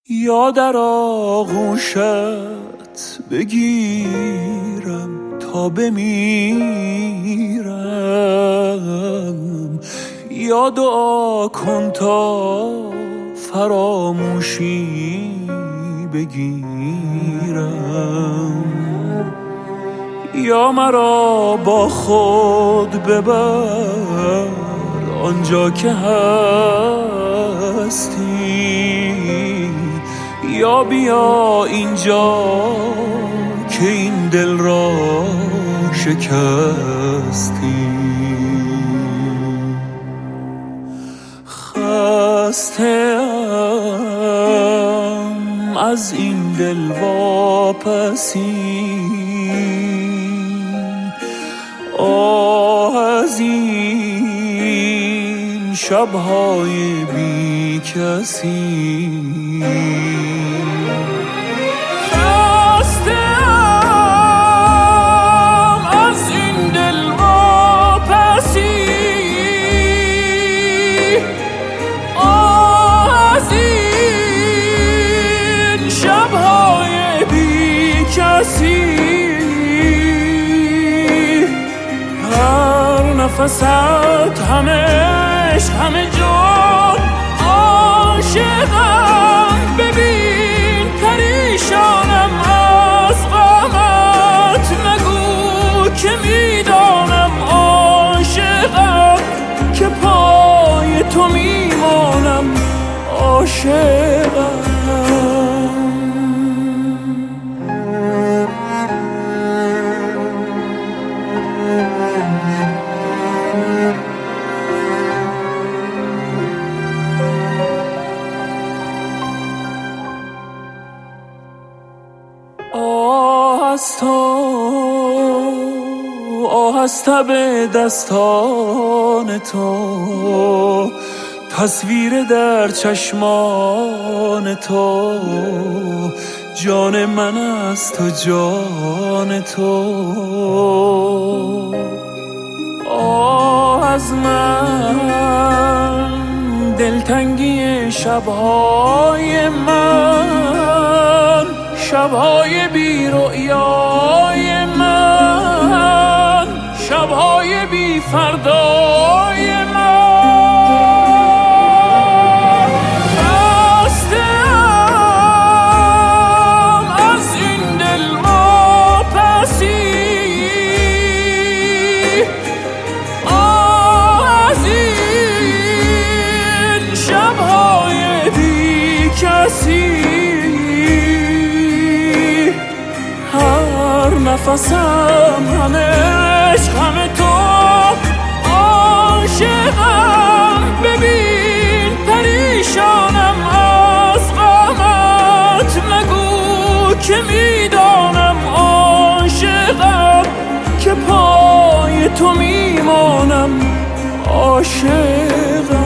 یا در آغوشت بگیرم تا بمیرم، یا دعا کن تا فراموشی بگیرم، یا مرا با خود ببر آنجا که هستی، یا بیا اینجا که این دل را شکستی. خسته‌ام از این دل واپسی، آه از این شب‌های بی کسی. خسته‌ام از این دل واپسی، آه از این شب‌های بی کسی. نفست همه عشق همه جان عاشقم، ببین پریشانم از غمت، نگو که میدانم عاشقم، که پای تو میمانم عاشقم. آه از تب دستان تو، تصویر در چشمان تو، جان من است و جان تو. آه از من دلتنگی شب‌های من، شب‌های بی رؤیای من، شب‌های بی فردای من. خسته‌ام از این دل واپسی، آه از این شب‌های بی کسی. نفسم همه عشق همه تو عاشقم، ببین پریشانم از غمت، نگو که میدانم عاشقم، که پای تو میمانم عاشقم.